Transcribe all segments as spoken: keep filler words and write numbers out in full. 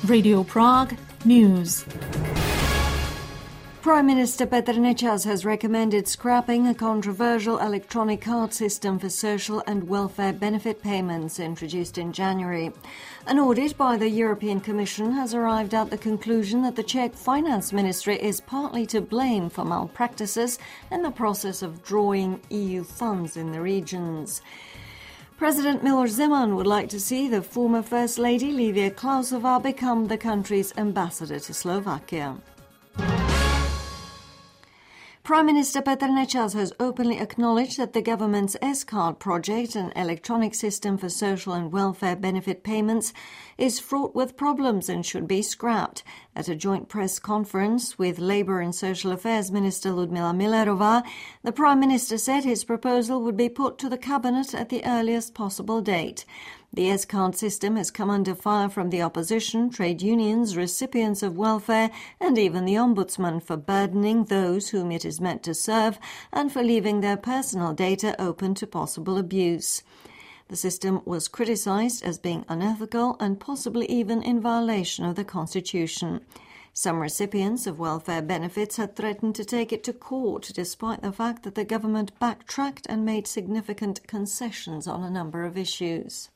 Radio Prague News. Prime Minister Petr Nečas has recommended scrapping a controversial electronic card system for social and welfare benefit payments introduced in January. An audit by the European Commission has arrived at the conclusion that the Czech Finance Ministry is partly to blame for malpractices in the process of drawing E U funds in the regions. President Miloš Zeman would like to see the former First Lady Lívia Klausová become the country's ambassador to Slovakia. Prime Minister Petr Nečas has openly acknowledged that the government's S-Card project, an electronic system for social and welfare benefit payments, is fraught with problems and should be scrapped. At a joint press conference with Labour and Social Affairs Minister Ludmila Millerová, the Prime Minister said his proposal would be put to the Cabinet at the earliest possible date. The S-Card system has come under fire from the opposition, trade unions, recipients of welfare and even the Ombudsman for burdening those whom it is meant to serve and for leaving their personal data open to possible abuse. The system was criticised as being unethical and possibly even in violation of the Constitution. Some recipients of welfare benefits had threatened to take it to court, despite the fact that the government backtracked and made significant concessions on a number of issues.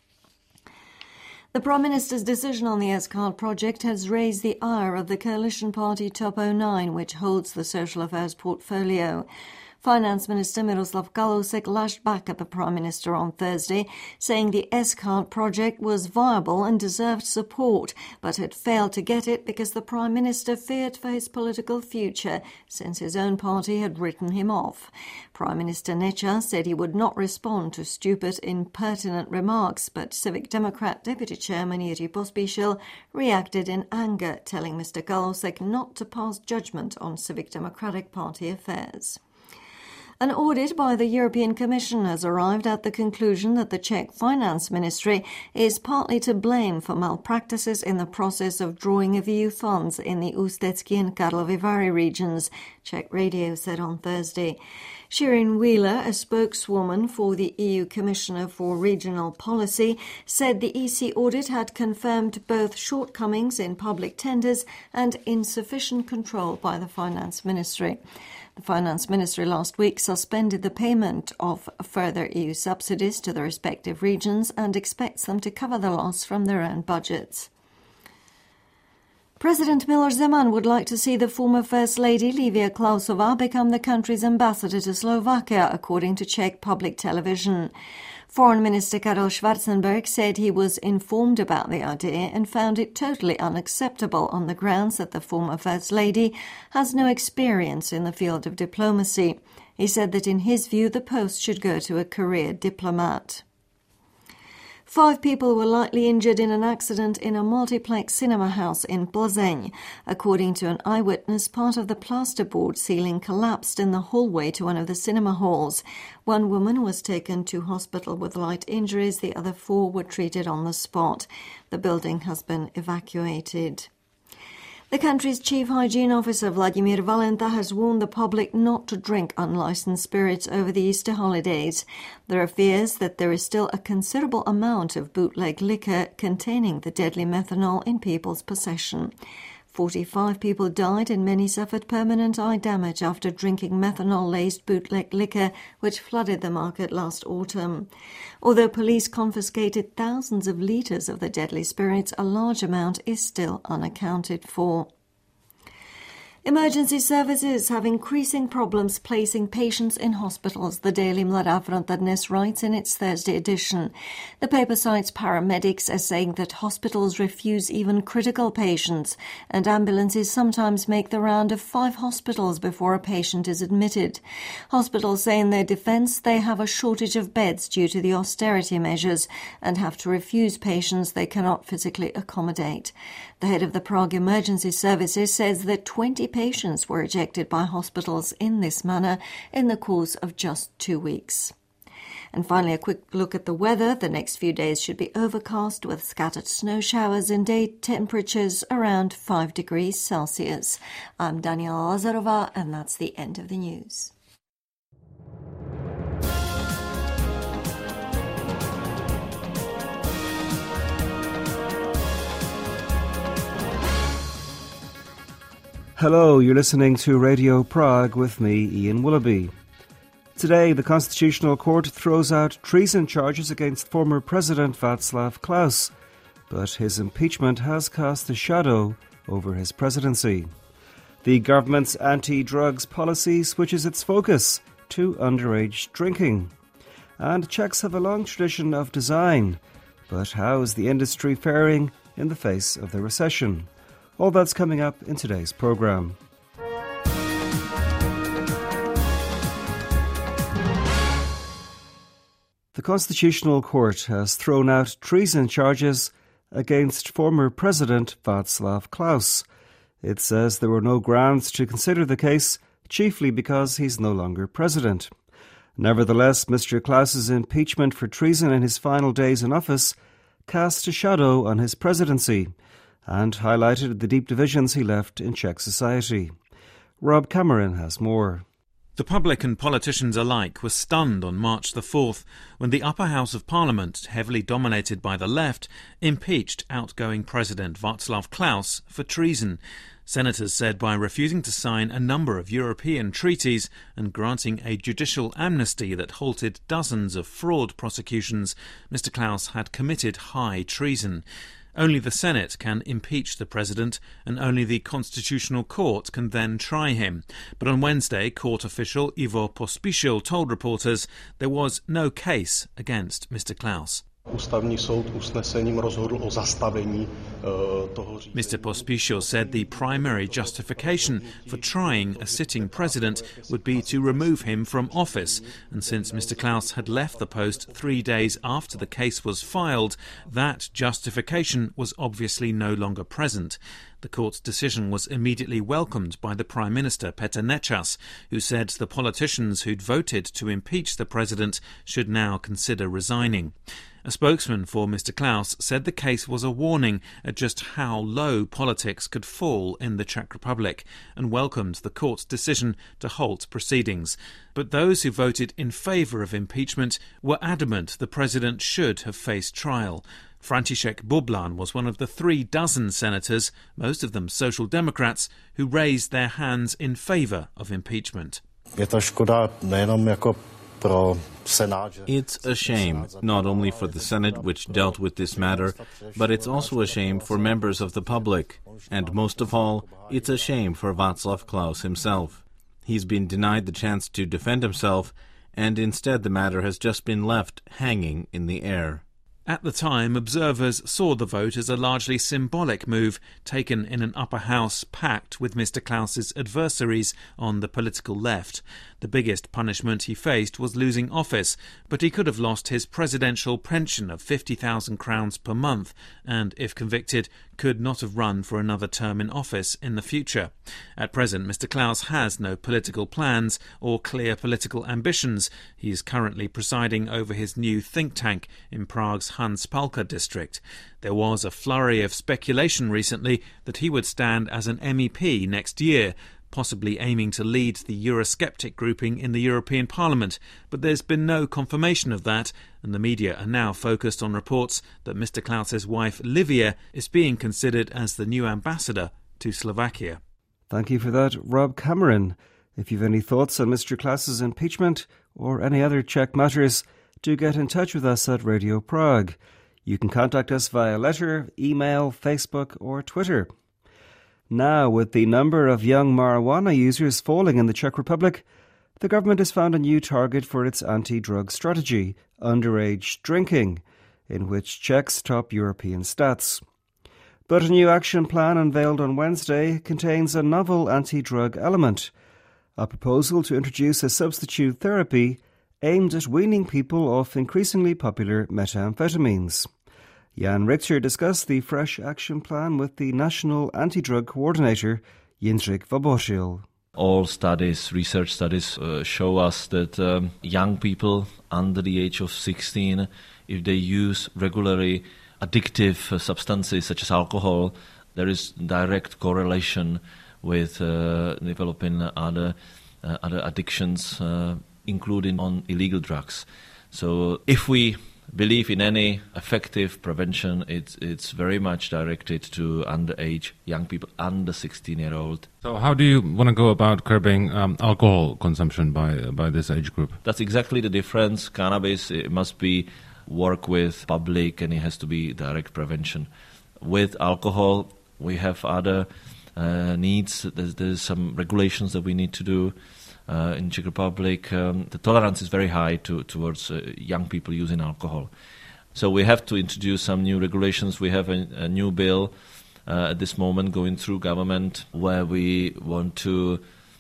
The Prime Minister's decision on the S-Card project has raised the ire of the coalition party Top oh nine, which holds the social affairs portfolio. Finance Minister Miroslav Kalousek lashed back at the Prime Minister on Thursday, saying the S-Card project was viable and deserved support, but had failed to get it because the Prime Minister feared for his political future, since his own party had written him off. Prime Minister Nečas said he would not respond to stupid, impertinent remarks, but Civic Democrat Deputy Chairman Jiří Pospíšil reacted in anger, telling Mister Kalousek not to pass judgment on Civic Democratic Party affairs. An audit by the European Commission has arrived at the conclusion that the Czech Finance Ministry is partly to blame for malpractices in the process of drawing of E U funds in the Ústecký and Karlovy Vary regions, Czech Radio said on Thursday. Shirin Wheeler, a spokeswoman for the E U Commissioner for Regional Policy, said the E C audit had confirmed both shortcomings in public tenders and insufficient control by the Finance Ministry. The Finance Ministry last week suspended the payment of further E U subsidies to the respective regions and expects them to cover the loss from their own budgets. President Miloš Zeman would like to see the former First Lady Lívia Klausová become the country's ambassador to Slovakia, according to Czech public television. Foreign Minister Karel Schwarzenberg said he was informed about the idea and found it totally unacceptable on the grounds that the former First Lady has no experience in the field of diplomacy. He said that in his view the post should go to a career diplomat. Five people were lightly injured in an accident in a multiplex cinema house in Plzeň. According to an eyewitness, part of the plasterboard ceiling collapsed in the hallway to one of the cinema halls. One woman was taken to hospital with light injuries. The other four were treated on the spot. The building has been evacuated. The country's chief hygiene officer, Vladimír Valenta, has warned the public not to drink unlicensed spirits over the Easter holidays. There are fears that there is still a considerable amount of bootleg liquor containing the deadly methanol in people's possession. forty-five people died and many suffered permanent eye damage after drinking methanol-laced bootleg liquor, which flooded the market last autumn. Although police confiscated thousands of litres of the deadly spirits, a large amount is still unaccounted for. Emergency services have increasing problems placing patients in hospitals, the daily Mladá Fronta Dnes writes in its Thursday edition. The paper cites paramedics as saying that hospitals refuse even critical patients, and ambulances sometimes make the round of five hospitals before a patient is admitted. Hospitals say in their defence they have a shortage of beds due to the austerity measures and have to refuse patients they cannot physically accommodate. The head of the Prague Emergency Services says that twenty patients were ejected by hospitals in this manner in the course of just two weeks. And finally, a quick look at the weather. The next few days should be overcast with scattered snow showers and day temperatures around five degrees Celsius. I'm Daniela Lazarova, and that's the end of the news. Hello, you're listening to Radio Prague with me, Ian Willoughby. Today, the Constitutional Court throws out treason charges against former President Václav Klaus, but his impeachment has cast a shadow over his presidency. The government's anti-drugs policy switches its focus to underage drinking. And Czechs have a long tradition of design, but how is the industry faring in the face of the recession? All that's coming up in today's programme. The Constitutional Court has thrown out treason charges against former President Václav Klaus. It says there were no grounds to consider the case, chiefly because he's no longer president. Nevertheless, Mister Klaus's impeachment for treason in his final days in office cast a shadow on his presidency and highlighted the deep divisions he left in Czech society. Rob Cameron has more. The public and politicians alike were stunned on March the fourth when the upper house of Parliament, heavily dominated by the left, impeached outgoing President Václav Klaus for treason. Senators said by refusing to sign a number of European treaties and granting a judicial amnesty that halted dozens of fraud prosecutions, Mister Klaus had committed high treason. Only the Senate can impeach the president, and only the Constitutional Court can then try him. But on Wednesday, court official Ivo Pospíšil told reporters there was no case against Mister Klaus. Ústavní soud usnesením rozhodl o zastavení toho řízení. Mister Pospíšil said the primary justification for trying a sitting president would be to remove him from office, and since Mister Klaus had left the post three days after the case was filed, that justification was obviously no longer present. The court's decision was immediately welcomed by the Prime Minister Petr Nečas, who said the politicians who'd voted to impeach the president should now consider resigning. A spokesman for Mister Klaus said the case was a warning at just how low politics could fall in the Czech Republic and welcomed the court's decision to halt proceedings. But those who voted in favour of impeachment were adamant the president should have faced trial. František Bublan was one of the three dozen senators, most of them Social Democrats, who raised their hands in favour of impeachment. Je to škoda nejenom jako pro Senát. It's a shame, not only for the Senate, which dealt with this matter, but it's also a shame for members of the public. And most of all, it's a shame for Václav Klaus himself. He's been denied the chance to defend himself, and instead the matter has just been left hanging in the air. At the time, observers saw the vote as a largely symbolic move taken in an upper house packed with Mister Klaus's adversaries on the political left. The biggest punishment he faced was losing office, but he could have lost his presidential pension of fifty thousand crowns per month and, if convicted, could not have run for another term in office in the future. At present, Mister Klaus has no political plans or clear political ambitions. He is currently presiding over his new think tank in Prague's Hans Palka district. There was a flurry of speculation recently that he would stand as an M E P next year, possibly aiming to lead the Eurosceptic grouping in the European Parliament, but there's been no confirmation of that, and the media are now focused on reports that Mister Klaus's wife Livia is being considered as the new ambassador to Slovakia. Thank you for that, Rob Cameron. If you've any thoughts on Mister Klaus's impeachment or any other Czech matters, do get in touch with us at Radio Prague. You can contact us via letter, email, Facebook or Twitter. Now, with the number of young marijuana users falling in the Czech Republic, the government has found a new target for its anti-drug strategy, underage drinking, in which Czechs top European stats. But a new action plan unveiled on Wednesday contains a novel anti-drug element, a proposal to introduce a substitute therapy aimed at weaning people off increasingly popular methamphetamines. Jan Richter discussed the fresh action plan with the National Anti-Drug Coordinator, Jindřich Vobořil. All studies, research studies, uh, show us that um, young people under the age of sixteen, if they use regularly addictive uh, substances such as alcohol, there is direct correlation with uh, developing other uh, other addictions, uh, including on illegal drugs. So if we believe in any effective prevention, it's it's very much directed to underage young people, under sixteen-year-old. So how do you want to go about curbing um, alcohol consumption by by this age group? That's exactly the difference. Cannabis, it must be work with public, and it has to be direct prevention. With alcohol, we have other uh, needs. There's, there's some regulations that we need to do. Uh, in Czech Republic, um, the tolerance is very high to, towards uh, young people using alcohol. So we have to introduce some new regulations. We have a, a new bill uh, at this moment going through government where we want to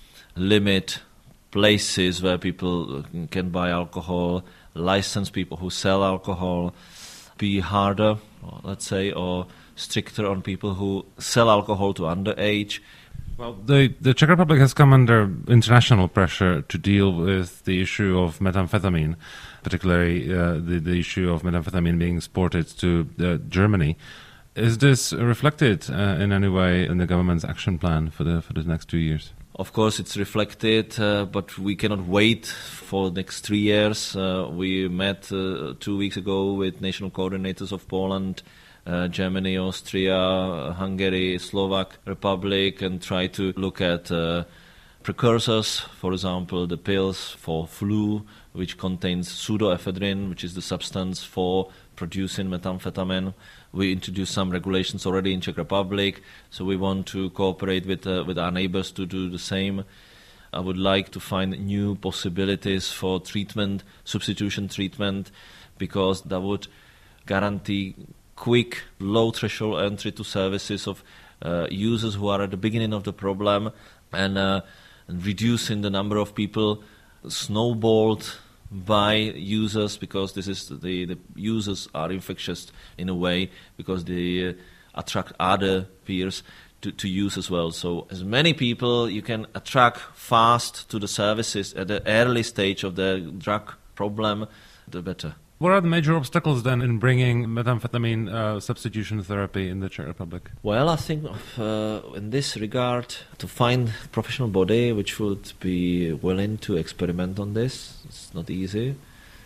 limit places where people can buy alcohol, license people who sell alcohol, be harder, let's say, or stricter on people who sell alcohol to underage. Well, the, the Czech Republic has come under international pressure to deal with the issue of methamphetamine, particularly uh, the, the issue of methamphetamine being exported to uh, Germany. Is this reflected uh, in any way in the government's action plan for the for the next two years? Of course, it's reflected, uh, but we cannot wait for the next three years. Uh, we met uh, two weeks ago with national coordinators of Poland, Uh, Germany, Austria, Hungary, Slovak Republic, and try to look at uh, precursors, for example, the pills for flu, which contains pseudoephedrine, which is the substance for producing methamphetamine. We introduced some regulations already in Czech Republic, so we want to cooperate with uh, with our neighbors to do the same. I would like to find new possibilities for treatment, substitution treatment, because that would guarantee quick, low-threshold entry to services of uh, users who are at the beginning of the problem, and, uh, and reducing the number of people snowballed by users, because this is the, the users are infectious in a way, because they uh, attract other peers to, to use as well. So as many people you can attract fast to the services at the early stage of the drug problem, the better. What are the major obstacles then in bringing methamphetamine uh, substitution therapy in the Czech Republic? Well, I think uh, in this regard, to find a professional body which would be willing to experiment on this, it's not easy,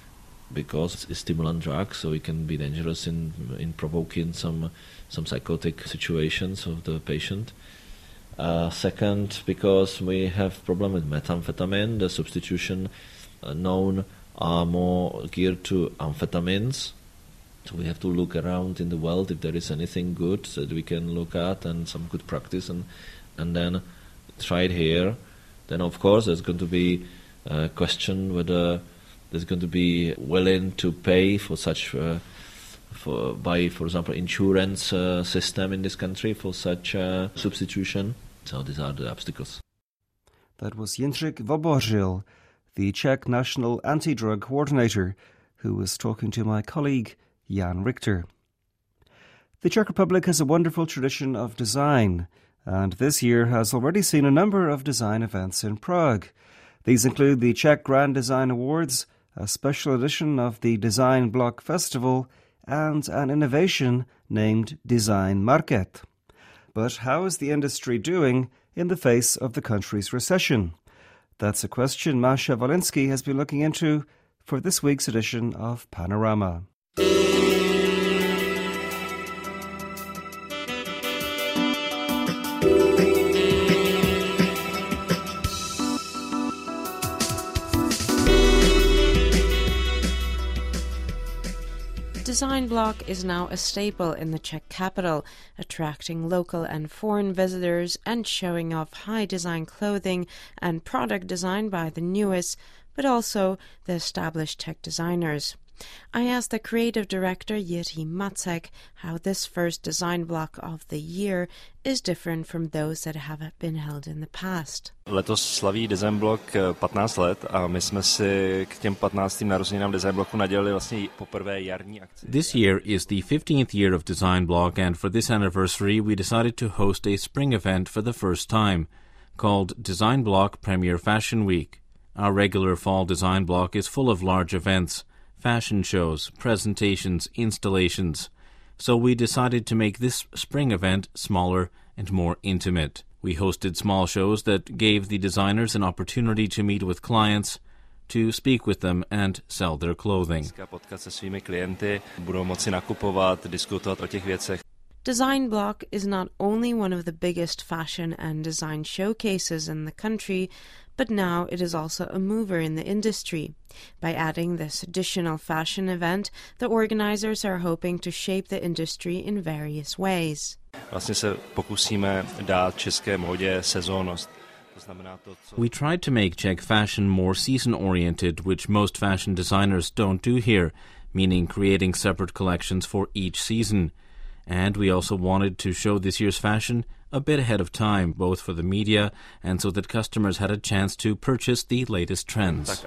because it's a stimulant drug, so it can be dangerous in in provoking some some psychotic situations of the patient. Uh, second, because we have problem with methamphetamine, the substitution uh, known are more geared to amphetamines. So we have to look around in the world if there is anything good that we can look at and some good practice, and and then try it here. Then of course there's going to be a question whether there's going to be willing to pay for such uh, for by for example insurance uh, system in this country for such uh, substitution. So these are the obstacles. That was Jindřich Vobořil, the Czech National Anti-Drug Coordinator, who was talking to my colleague Jan Richter. The Czech Republic has a wonderful tradition of design, and this year has already seen a number of design events in Prague. These include the Czech Grand Design Awards, a special edition of the Design Block Festival, and an innovation named Design Market. But how is the industry doing in the face of the country's recession? That's a question Masha Wolinsky has been looking into for this week's edition of Panorama. Design Block is now a staple in the Czech capital, attracting local and foreign visitors and showing off high design clothing and product designed by the newest, but also the established Czech designers. I asked the creative director Jiří Macek how this first design block of the year is different from those that have been held in the past. Letos slaví Design Block patnáct let a my jsme si k těm patnáctým narozeninám Design Blocku nadělali vlastně poprvé jarní akci. This year is the fifteenth year of Design Block, and for this anniversary we decided to host a spring event for the first time, called Design Block Premier Fashion Week. Our regular fall Design Block is full of large events, fashion shows, presentations, installations. So we decided to make this spring event smaller and more intimate. We hosted small shows that gave the designers an opportunity to meet with clients, to speak with them and sell their clothing. Design Block is not only one of the biggest fashion and design showcases in the country, but now it is also a mover in the industry. By adding this additional fashion event, the organizers are hoping to shape the industry in various ways. We tried to make Czech fashion more season-oriented, which most fashion designers don't do here, meaning creating separate collections for each season. And we also wanted to show this year's fashion a bit ahead of time, both for the media and so that customers had a chance to purchase the latest trends.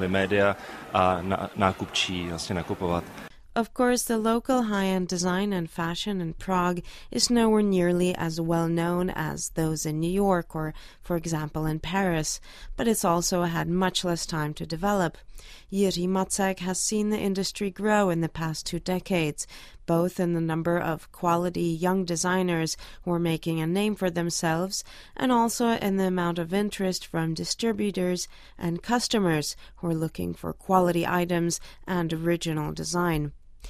Of course, the local high-end design and fashion in Prague is nowhere nearly as well known as those in New York or, for example, in Paris, but it's also had much less time to develop. Jiří Macek has seen the industry grow in the past two decades, both in the number of quality young designers who are making a name for themselves and also in the amount of interest from distributors and customers who are looking for quality items and original design.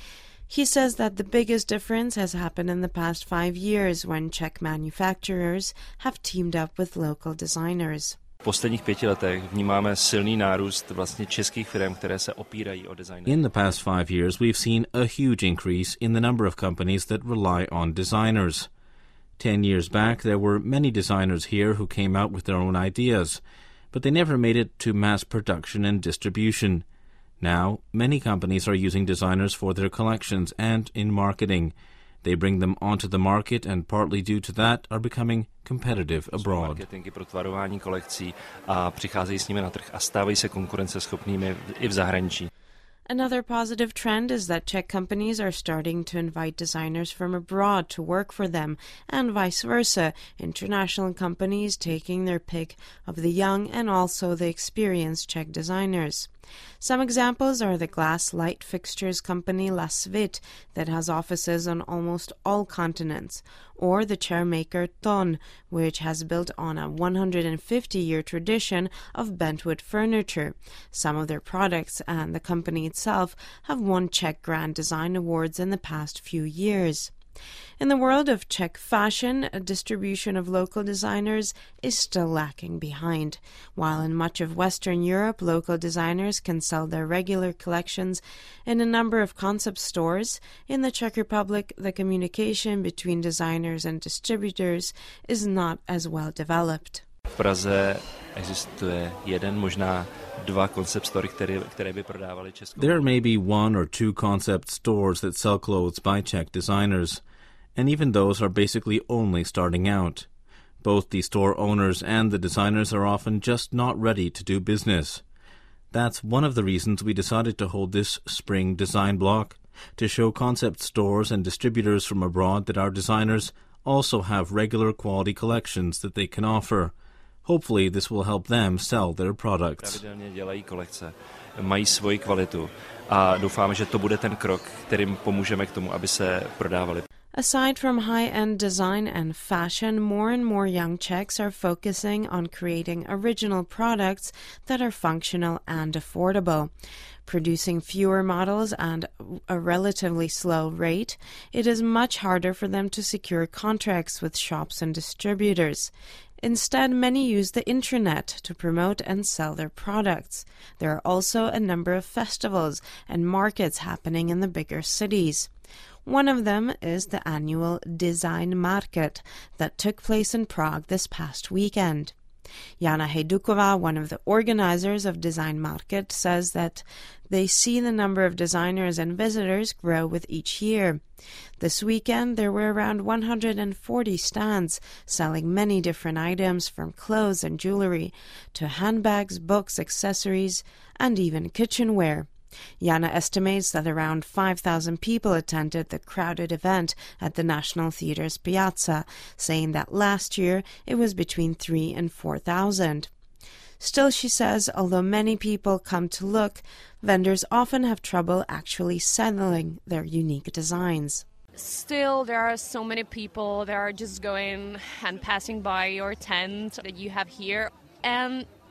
He says that the biggest difference has happened in the past five years when Czech manufacturers have teamed up with local designers. V posledních pěti letech vnímáme silný nárůst vlastně českých firm, které se opírají o design. In the past five years, we've seen a huge increase in the number of companies that rely on designers. Ten years back, there were many designers here who came out with their own ideas, but they never made it to mass production and distribution. Now, many companies are using designers for their collections and in marketing. They bring them onto the market and partly due to that are becoming competitive abroad. Marketingy pro tvarování kolekcí a přicházejí s nimi na trh a stávají se konkurenceschopnými i v zahraničí. Another positive trend is that Czech companies are starting to invite designers from abroad to work for them, and vice versa, international companies taking their pick of the young and also the experienced Czech designers. Some examples are the glass light fixtures company La Svit that has offices on almost all continents, or the chair maker Ton, which has built on a one hundred fifty year tradition of bentwood furniture. Some of their products and the company itself have won Czech Grand Design Awards in the past few years. In the world of Czech fashion, a distribution of local designers is still lacking behind. While in much of Western Europe, local designers can sell their regular collections in a number of concept stores, in the Czech Republic, the communication between designers and distributors is not as well developed. V Praze existuje jeden, možná dva concept story, které, které by prodávaly českou. There may be one or two concept stores that sell clothes by Czech designers, and even those are basically only starting out. Both the store owners and the designers are often just not ready to do business. That's one of the reasons we decided to hold this spring design block, to show concept stores and distributors from abroad that our designers also have regular quality collections that they can offer. Hopefully this will help them sell their products. Pravidelně dělají kolekce, mají svoji kvalitu a doufáme, že to bude ten krok, kterým pomůžeme k tomu, aby se prodávali. Aside from high-end design and fashion, more and more young Czechs are focusing on creating original products that are functional and affordable. Producing fewer models and a relatively slow rate, it is much harder for them to secure contracts with shops and distributors. Instead, many use the intranet to promote and sell their products. There are also a number of festivals and markets happening in the bigger cities. One of them is the annual Design Market that took place in Prague this past weekend. Jana Hejduková, one of the organizers of Design Market, says that they see the number of designers and visitors grow with each year. This weekend, there were around one hundred forty stands selling many different items from clothes and jewelry to handbags, books, accessories, and even kitchenware. Jana estimates that around five thousand people attended the crowded event at the National Theatre's Piazza, saying that last year it was between three and four thousand. Still, she says, although many people come to look, vendors often have trouble actually selling their unique designs. Still, there are so many people that are just going and passing by your tent that you have here, and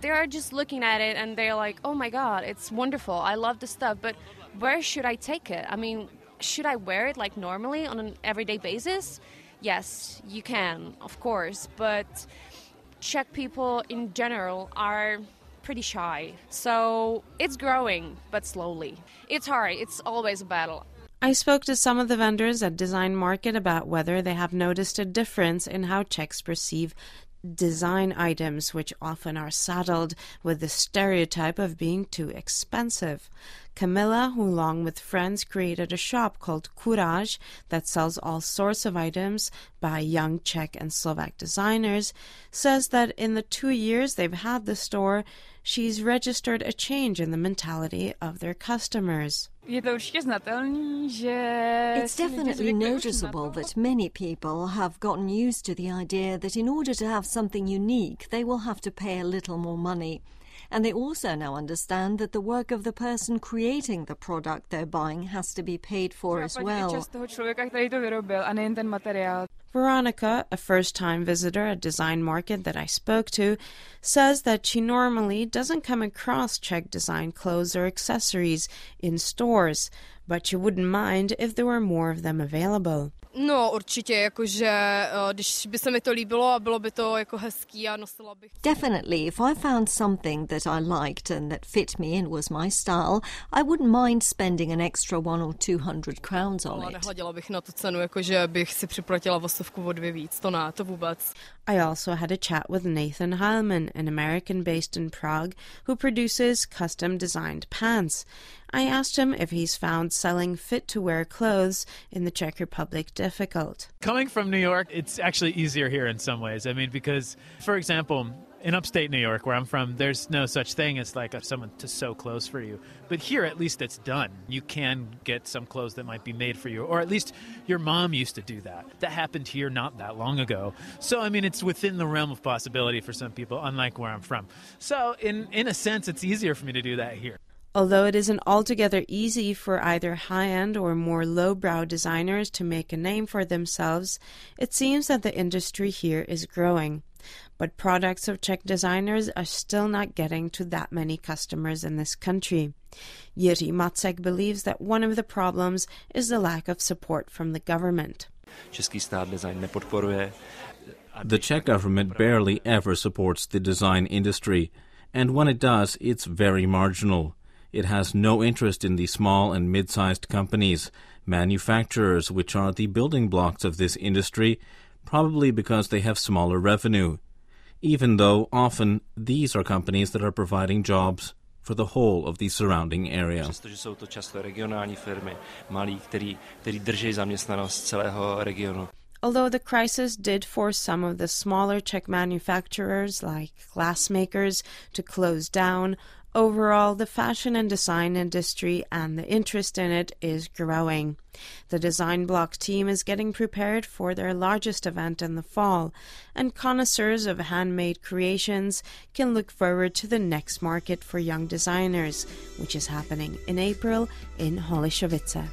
they're just looking at it and they're like, oh my God, it's wonderful. I love the stuff, but where should I take it? I mean, should I wear it like normally on an everyday basis? Yes, you can, of course, but Czech people in general are pretty shy. So it's growing, but slowly. It's hard. It's always a battle. I spoke to some of the vendors at Design Market about whether they have noticed a difference in how Czechs perceive design items, which often are saddled with the stereotype of being too expensive. Camilla, who along with friends created a shop called Courage that sells all sorts of items by young Czech and Slovak designers, says that in the two years they've had the store, she's registered a change in the mentality of their customers. It's definitely noticeable that many people have gotten used to the idea that in order to have something unique, they will have to pay a little more money. And they also now understand that the work of the person creating the product they're buying has to be paid for as well. Veronica, a first-time visitor at Design Market that I spoke to, says that she normally doesn't come across Czech design clothes or accessories in stores, but she wouldn't mind if there were more of them available. No, určitě, jakože když by se mi to líbilo a bylo by to jako hezký a nosila bych. Definitely, if I found something that I liked and that fit me and was my style, I wouldn't mind spending an extra one or two hundred crowns on it. Nehleděla bych na tu cenu, jakože bych si připlatila o stovku o dvě víc, to ne, to vůbec. I also had a chat with Nathan Heilman, an American based in Prague, who produces custom-designed pants. I asked him if he's found selling fit-to-wear clothes in the Czech Republic difficult. Coming from New York, it's actually easier here in some ways. I mean, because, for example, in upstate New York, where I'm from, there's no such thing as like someone to sew clothes for you. But here, at least it's done. You can get some clothes that might be made for you, or at least your mom used to do that. That happened here not that long ago. So, I mean, it's within the realm of possibility for some people, unlike where I'm from. So, in, in a sense, it's easier for me to do that here. Although it isn't altogether easy for either high-end or more lowbrow designers to make a name for themselves, it seems that the industry here is growing. But products of Czech designers are still not getting to that many customers in this country. Jiří Macek believes that one of the problems is the lack of support from the government. The Czech government barely ever supports the design industry, and when it does, it's very marginal. It has no interest in the small and mid-sized companies, manufacturers, which are the building blocks of this industry, probably because they have smaller revenue, even though often these are companies that are providing jobs for the whole of the surrounding area. Přestože jsou to často regionální firmy, malí, který, který drží zaměstnanost celého regionu. Although the crisis did force some of the smaller Czech manufacturers, like glassmakers, to close down, overall, the fashion and design industry and the interest in it is growing. The Design Block team is getting prepared for their largest event in the fall, and connoisseurs of handmade creations can look forward to the next market for young designers, which is happening in April in Holešovice.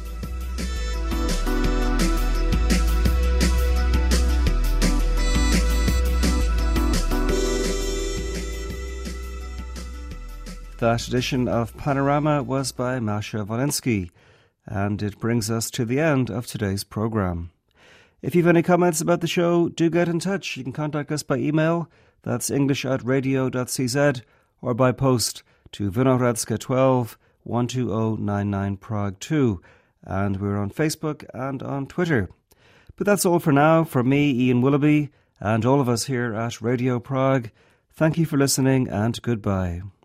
That edition of Panorama was by Masha Walensky, and it brings us to the end of today's program. If you've any comments about the show, do get in touch. You can contact us by email, that's english at radio dot c z, or by post to Vinohradska twelve, one two zero nine nine Prague two, and we're on Facebook and on Twitter. But that's all for now. From me, Ian Willoughby, and all of us here at Radio Prague, thank you for listening and goodbye.